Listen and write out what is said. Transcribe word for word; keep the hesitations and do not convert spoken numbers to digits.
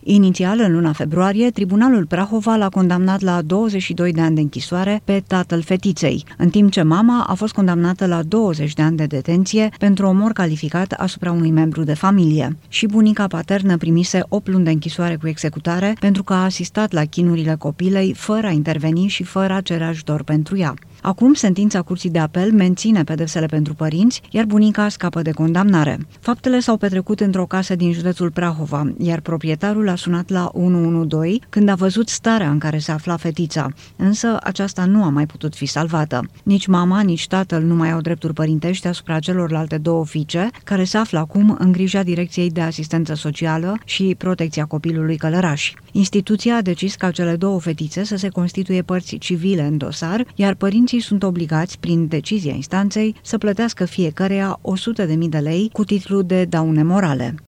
Inițial, în luna februarie, Tribunalul Prahova l-a condamnat la douăzeci și doi de ani de închisoare pe tatăl fetiței, în timp ce mama a fost condamnată la douăzeci de ani de detenție pentru omor calificat asupra unui membru de familie. Și bunica paternă primise opt luni de închisoare cu executare pentru că a asistat la chinurile copilei fără a interveni și fără a cere ajutor pentru ea. Acum, sentința Curții de Apel menține pedepsele pentru părinți, iar bunica scapă de condamnare. Faptele s-au petrecut într-o casă din județul Prahova, iar proprietarul a sunat la unu unu doi când a văzut starea în care se afla fetița, însă aceasta nu a mai putut fi salvată. Nici mama, nici tatăl nu mai au drepturi părintești asupra celorlalte două fiice, care se află acum în grija Direcției de Asistență Socială și Protecția Copilului Călăraș. Instituția a decis ca cele două fetițe să se constituie părți civile în dosar, iar părinții sunt obligați, prin decizia instanței, să plătească fiecăreia o sută de mii de lei cu titlu de daune morale.